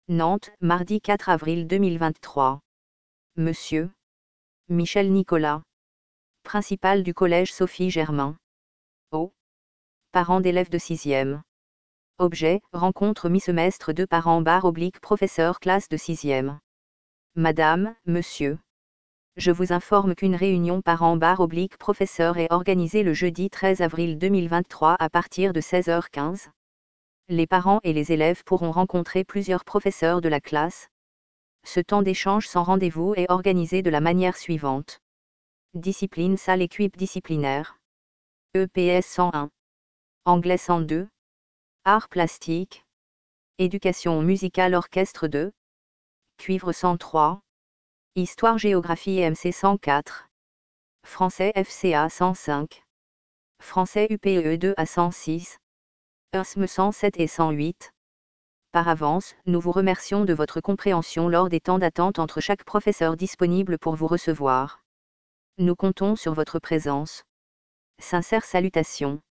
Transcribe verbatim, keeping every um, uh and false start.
Nantes, mardi quatre avril deux mille vingt-trois. Monsieur Michel Nicolas, principal du collège Sophie Germain. O. Parents d'élèves de sixième. Objet, rencontre mi-semestre de parents barre oblique professeur classe de sixième. Madame, Monsieur. Je vous informe qu'une réunion parents barre oblique professeur est organisée le jeudi treize avril deux mille vingt-trois à partir de seize heures quinze. Les parents et les élèves pourront rencontrer plusieurs professeurs de la classe. Ce temps d'échange sans rendez-vous est organisé de la manière suivante. Discipline salle équipe disciplinaire. E P S cent un. Anglais cent deux. Arts plastiques. Éducation musicale orchestre deux. Cuivre cent trois. Histoire géographie M C cent quatre. Français F C A cent cinq. Français U P E deux à cent six. E S M cent sept et cent huit. Par avance, nous vous remercions de votre compréhension lors des temps d'attente entre chaque professeur disponible pour vous recevoir. Nous comptons sur votre présence. Sincères salutations.